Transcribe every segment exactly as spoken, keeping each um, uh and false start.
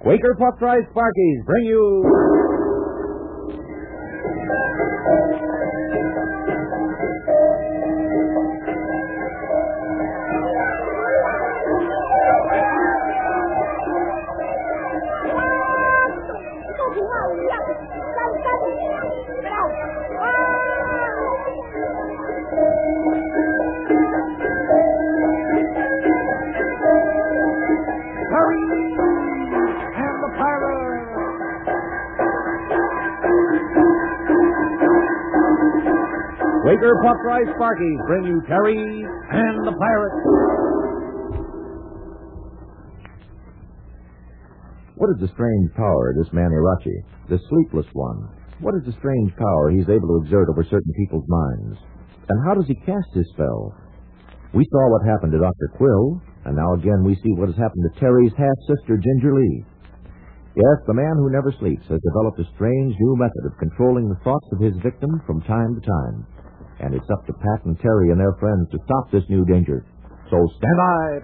Quaker Puffed Rice Sparkies bring you... Quaker Puffed Rice Sparkies bring you Terry and the Pirate. What is the strange power of this man Irachi, the sleepless one? What is the strange power he's able to exert over certain people's minds? And how does he cast his spell? We saw what happened to Doctor Quill, and now again we see what has happened to Terry's half-sister, Ginger Lee. Yes, the man who never sleeps has developed a strange new method of controlling the thoughts of his victim from time to time. And it's up to Pat and Terry and their friends to stop this new danger. So stand by.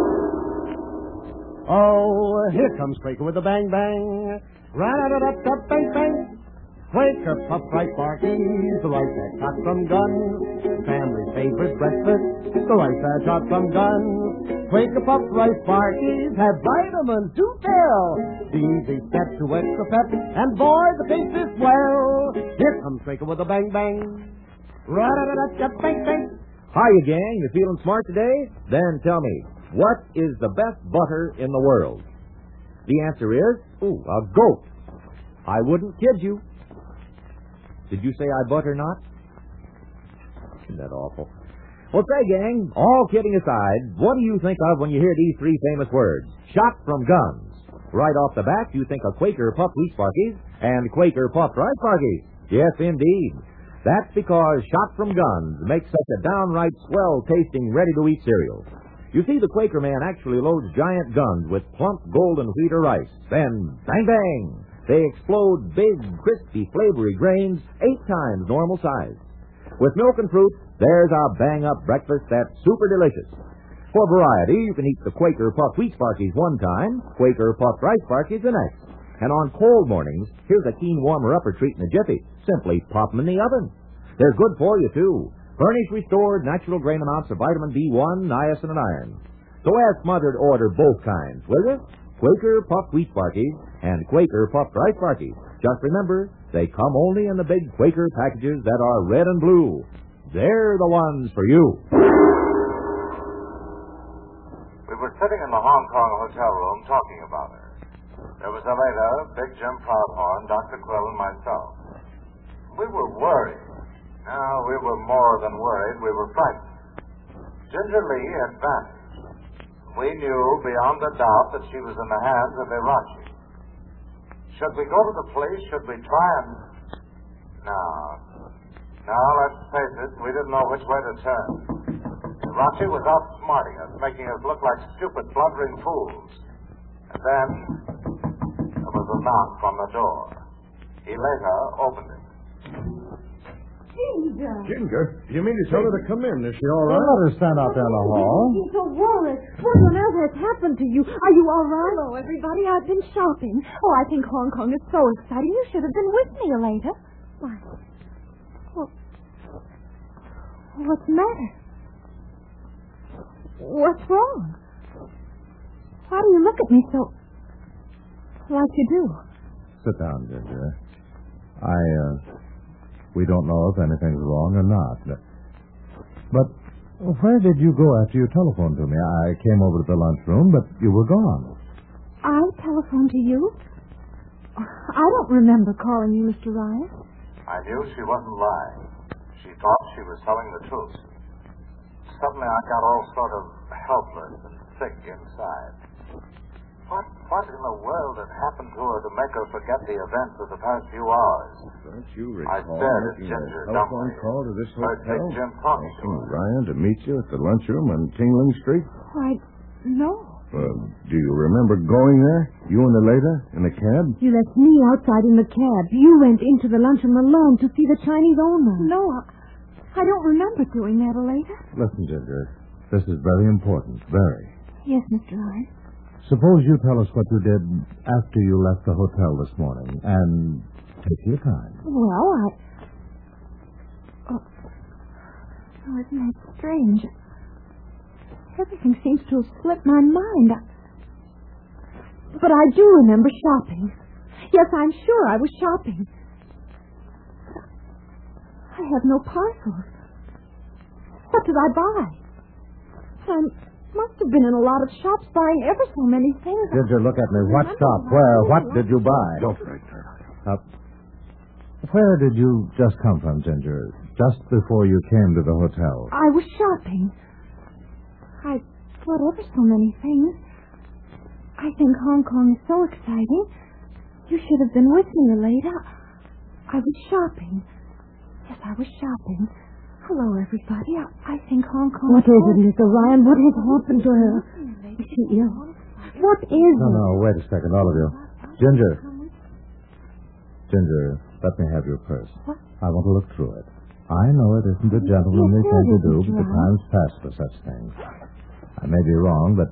Oh, here comes Quaker with a bang bang. Ra-da-da-da-da-bang bang. Quaker Puffed Rice Sparkies, the rice that's hot from guns. Family's favorite breakfast, the rice that's hot from guns. Quaker Puffed Rice Sparkies have vitamins to tell. The easy step to extra pep, and boy, the taste is swell. Here comes Quaker with a bang bang. Ra-da-da-da-da-bang bang. Hiya, gang. You feeling smart today? Then tell me, what is the best butter in the world? The answer is, ooh, a goat. I wouldn't kid you. Did you say I butter not? Isn't that awful? Well, say, gang, all kidding aside, what do you think of when you hear these three famous words? Shot from guns. Right off the bat, you think of Quaker Puffed Wheat Sparkies and Quaker Puffed Rice Sparkies. Yes, indeed. That's because shot from guns makes such a downright swell-tasting, ready-to-eat cereal. You see, the Quaker man actually loads giant guns with plump golden wheat or rice. Then, bang, bang, they explode big, crispy, flavory grains eight times normal size. With milk and fruit, there's a bang-up breakfast that's super delicious. For variety, you can eat the Quaker Puffed Wheat Sparkies one time, Quaker Puffed Rice Sparkies the next. And on cold mornings, here's a keen warmer-upper treat in a jiffy. Simply pop them in the oven. They're good for you, too. Furnish restored natural grain amounts of vitamin B one, niacin, and iron. So ask Mother to order both kinds, will you? Quaker Puffed Wheat Sparkies and Quaker Puffed Rice Sparkies. Just remember, they come only in the big Quaker packages that are red and blue. They're the ones for you. We were sitting in the Hong Kong hotel room talking about her. There was Aleda, Big Jim Proudhorn, Doctor Quill, and myself. We were worried. No, we were more than worried. We were frightened. Ginger Lee had vanished. We knew beyond a doubt that she was in the hands of Irachi. Should we go to the police? Should we try and... No. No, let's face it, we didn't know which way to turn. Irachi was outsmarting us, making us look like stupid, blundering fools. And then there was a knock on the door. He later opened it. Ginger. Ginger? You mean to tell her to come in? Is she all right? Well, let her stand out there in the hall. You're so worried. What on earth has happened to you? Are you all right? Hello, everybody. I've been shopping. Oh, I think Hong Kong is so exciting. You should have been with me later. Why? Well, what's the matter? What's wrong? Why do you look at me so like you do? Sit down, Ginger. I, uh... We don't know if anything's wrong or not. But where did you go after you telephoned to me? I came over to the lunchroom, but you were gone. I telephoned to you? I don't remember calling you, Mister Ryan. I knew she wasn't lying. She thought she was telling the truth. Suddenly I got all sort of helpless and sick inside. What, what in the world had happened to her to make her forget the events of the past few hours? Don't you I recall stared at making a Ginger telephone dumbly. call to this Heard hotel? Big Jim talking to Asking her. Ryan to meet you at the lunchroom on Tingling Street? Why, no. Well, do you remember going there? You and Aleda in the cab? You left me outside in the cab. You went into the lunchroom alone to see the Chinese owner. No, I, I don't remember doing that, Aleda. Listen, Ginger, this is very important, very. Yes, Mister Ryan. suppose you tell us what you did after you left the hotel this morning, and take your time. Well, I... Oh, oh isn't that strange? Everything seems to have slipped my mind. I... But I do remember shopping. Yes, I'm sure I was shopping. I have no parcels. What did I buy? I must have been in a lot of shops buying ever so many things. Ginger, look at me. What shop? Where? What did you buy? Don't write that. Uh, where did you just come from, Ginger? Just before you came to the hotel. I was shopping. I bought ever so many things. I think Hong Kong is so exciting. You should have been with me, Aleda. I was shopping. Yes, I was shopping. Hello, everybody. I, I think Hong Kong... What is it, Mister Ryan? What has happened to her? Is she ill? What is No, it? no, wait a second, all of you. Ginger. Ginger, let me have your purse. What? I want to look through it. I know it isn't a gentlemanly Yes, thing to it do, is, but the John. time's past for such things. I may be wrong, but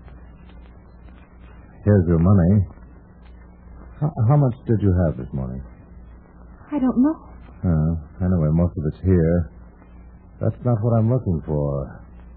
here's your money. How, how much did you have this morning? I don't know. Uh, anyway, most of it's here. That's not what I'm looking for.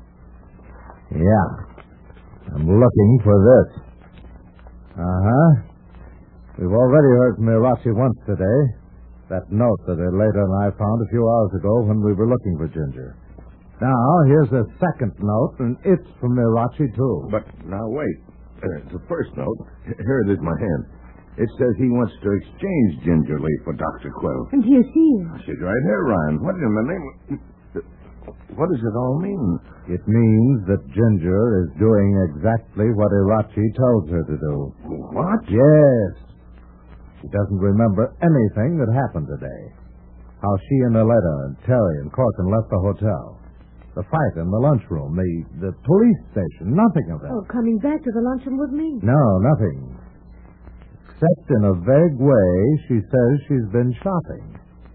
Yeah. I'm looking for this. Uh-huh. We've already heard from Irachi once today. That note that Aleda and I found a few hours ago when we were looking for Ginger. Now, here's a second note, and it's from Irachi, too. But now, wait. Uh, the first note, here it is in my hand. It says he wants to exchange Ginger Lee for Doctor Quill. And here she is. She's right here, Ryan. What in the name of... What does it all mean? It means that Ginger is doing exactly what Irachi tells her to do. What? Yes. She doesn't remember anything that happened today. How she and Aleda and Terry and Corkin left the hotel. The fight in the lunchroom. The, the police station. Nothing of that. Oh, coming back to the luncheon with me. No, nothing. Except in a vague way, she says she's been shopping.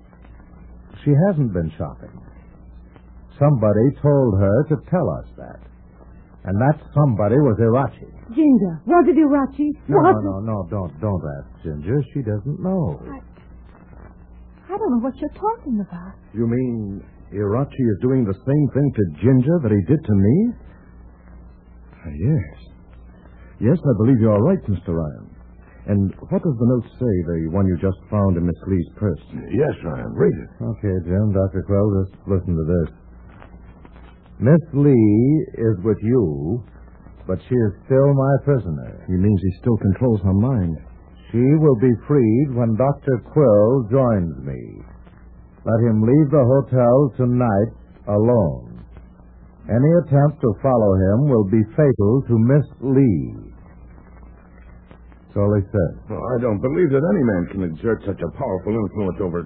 She hasn't been shopping. Somebody told her to tell us that. And that somebody was Irachi. Ginger, was it Irachi? No, Was no, no, no, don't, don't ask Ginger. She doesn't know. I, I don't know what you're talking about. You mean Irachi is doing the same thing to Ginger that he did to me? Uh, yes. Yes, I believe you're right, Mister Ryan. And what does the note say, the one you just found in Miss Lee's purse? Yes, Ryan, read it. Okay, Jim, Doctor Quill, just listen to this. Miss Lee is with you, but she is still my prisoner. He means he still controls her mind. She will be freed when Doctor Quill joins me. Let him leave the hotel tonight alone. Any attempt to follow him will be fatal to Miss Lee. That's all he said. Well, I don't believe that any man can exert such a powerful influence over...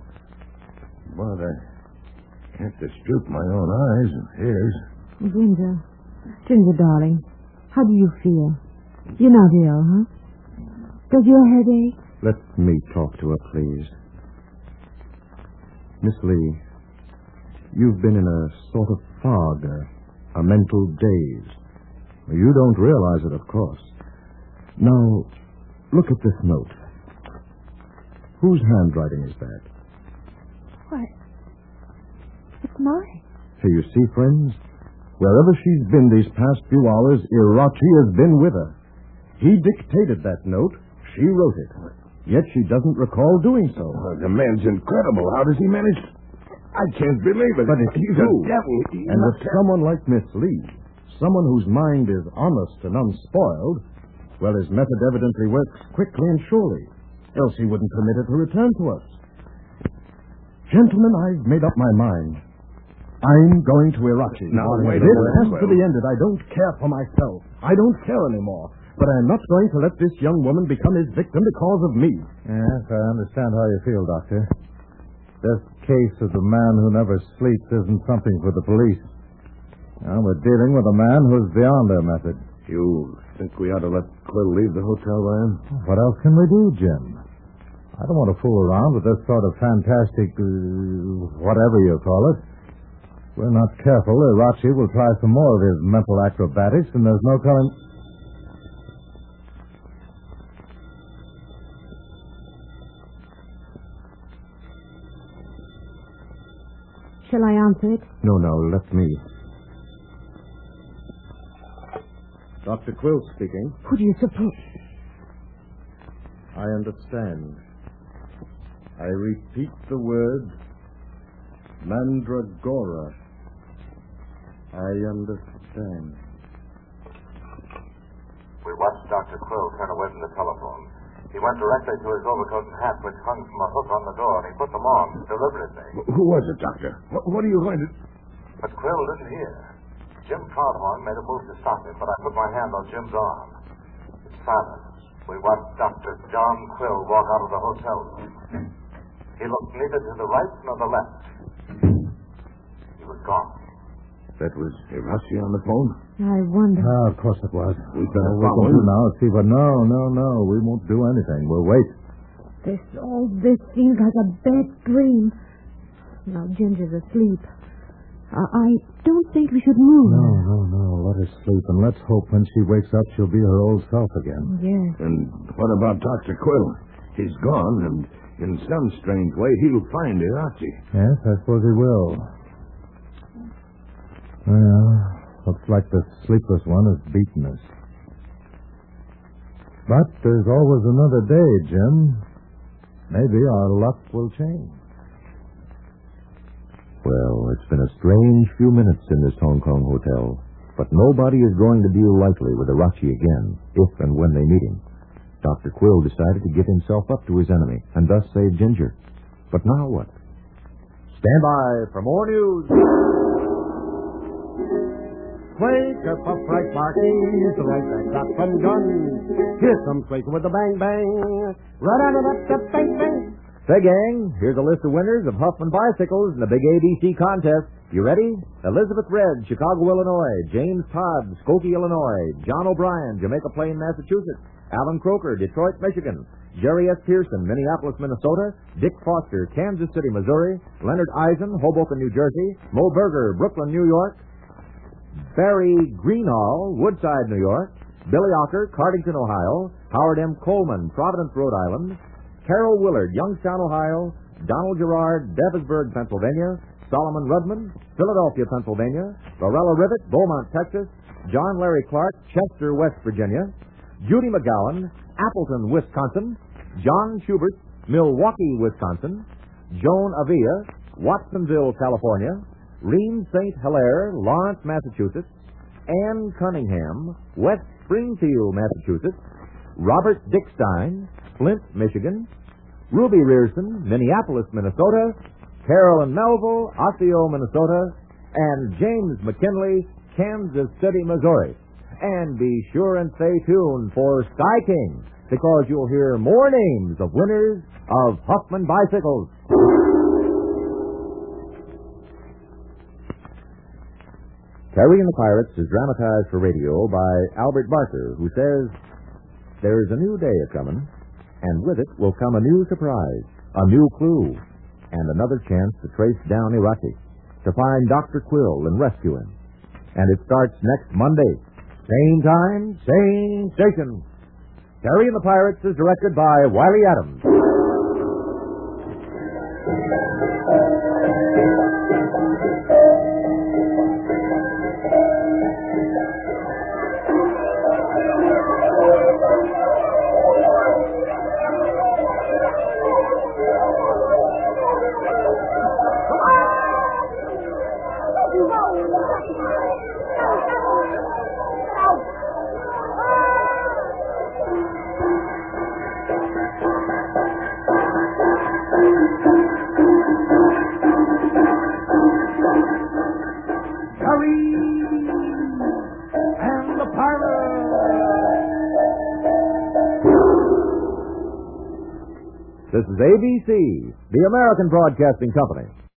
But I can't dispute my own eyes and ears. Ginger. Ginger, darling. How do you feel? You're not ill, huh? Does your head ache? Let me talk to her, please. Miss Lee, you've been in a sort of fog, a, a mental daze. You don't realize it, of course. Now, look at this note. Whose handwriting is that? Why, it's mine. So you see, friends, wherever she's been these past few hours, Irachi has been with her. He dictated that note. She wrote it. Yet she doesn't recall doing so. Oh, the man's incredible. How does he manage? I can't believe it. But it's he's true. A devil. He and with someone like Miss Lee, someone whose mind is honest and unspoiled, well, his method evidently works quickly and surely. Else he wouldn't permit it to return to us. Gentlemen, I've made up my mind. I'm going to Irachi. Now, wait a minute. This has to be ended. I don't care for myself. I don't care anymore. But I'm not going to let this young woman become his victim because of me. Yes, I understand how you feel, Doctor. This case of the man who never sleeps isn't something for the police. Now, we're dealing with a man who's beyond their method. You think we ought to let Quill leave the hotel, Ryan? What else can we do, Jim? I don't want to fool around with this sort of fantastic, uh, whatever you call it. If we're not careful, Irachi will try some more of his mental acrobatics, and there's no telling... Shall I answer it? No, no, let me. Doctor Quill speaking. Who do you suppose? I understand. I repeat the word Mandragora. I understand. We watched Doctor Quill turn away from the telephone. He went directly to his overcoat and hat, which hung from a hook on the door, and he put them on deliberately. Who was it, Doctor? What, what are you going to... But Quill didn't hear. Jim Proudhorn made a move to stop him, but I put my hand on Jim's arm. It's silent. We watched Doctor John Quill walk out of the hotel room. He looked neither to the right nor the left. He was gone. That was Irachi on the phone? I wonder. Ah, of course it was. We've been Oh, we following. can do now, see, but no, no, no. We won't do anything. We'll wait. This, all this seems like a bad dream. Now, Ginger's asleep. I, I don't think we should move. No, no, no. Let her sleep, and let's hope when she wakes up she'll be her old self again. Yes. And what about Doctor Quill? He's gone, and in some strange way he'll find Irachi. Yes, I suppose he will. Well, looks like the sleepless one has beaten us. But there's always another day, Jim. Maybe our luck will change. Well, it's been a strange few minutes in this Hong Kong hotel, but nobody is going to deal lightly with Irachi again, if and when they meet him. Doctor Quill decided to give himself up to his enemy, and thus save Ginger. But now what? Stand by for more news. Wake up, upright barkies, the right that got from guns. Here comes Quaker with the bang bang. Ra-da-da-da-da-bang bang. Say, gang, here's a list of winners of Huffman bicycles in the big A B C contest. You ready? Elizabeth Red, Chicago, Illinois. James Todd, Skokie, Illinois. John O'Brien, Jamaica Plain, Massachusetts. Alan Croker, Detroit, Michigan. Jerry S. Pearson, Minneapolis, Minnesota. Dick Foster, Kansas City, Missouri. Leonard Eisen, Hoboken, New Jersey. Mo Berger, Brooklyn, New York. Barry Greenhall, Woodside, New York. Billy Ocker, Cardington, Ohio. Howard M. Coleman, Providence, Rhode Island. Carol Willard, Youngstown, Ohio. Donald Gerard, Devonsburg, Pennsylvania. Solomon Rudman, Philadelphia, Pennsylvania. Lorella Rivet, Beaumont, Texas. John Larry Clark, Chester, West Virginia. Judy McGowan, Appleton, Wisconsin. John Schubert, Milwaukee, Wisconsin. Joan Avia, Watsonville, California. Reem Saint Hilaire, Lawrence, Massachusetts. Ann Cunningham, West Springfield, Massachusetts. Robert Dickstein, Flint, Michigan. Ruby Rearson, Minneapolis, Minnesota. Carolyn Melville, Osseo, Minnesota. And James McKinley, Kansas City, Missouri. And be sure and stay tuned for Sky King, because you'll hear more names of winners of Huffman bicycles. Terry and the Pirates is dramatized for radio by Albert Barker, who says, "There's a new day a-comin', and with it will come a new surprise, a new clue, and another chance to trace down Irachi, to find Doctor Quill and rescue him. And it starts next Monday. Same time, same station." Terry and the Pirates is directed by Wiley Adams. This is A B C, the American Broadcasting Company.